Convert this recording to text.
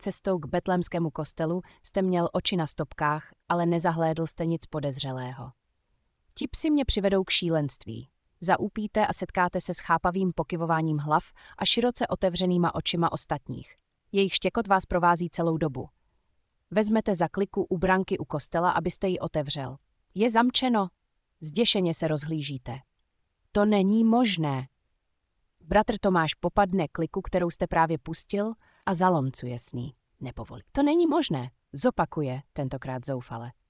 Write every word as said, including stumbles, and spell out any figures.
Cestou k betlémskému kostelu jste měl oči na stopkách, ale nezahlédl jste nic podezřelého. Ti psi mě přivedou k šílenství. Zaupíte a setkáte se s chápavým pokyvováním hlav a široce otevřenýma očima ostatních. Jejich štěkot vás provází celou dobu. Vezmete za kliku u branky u kostela, abyste ji otevřel. Je zamčeno. Zděšeně se rozhlížíte. To není možné. Bratr Tomáš popadne kliku, kterou jste právě pustil, a zalomcuje s ní. Nepovolí. To není možné, zopakuje, tentokrát zoufale.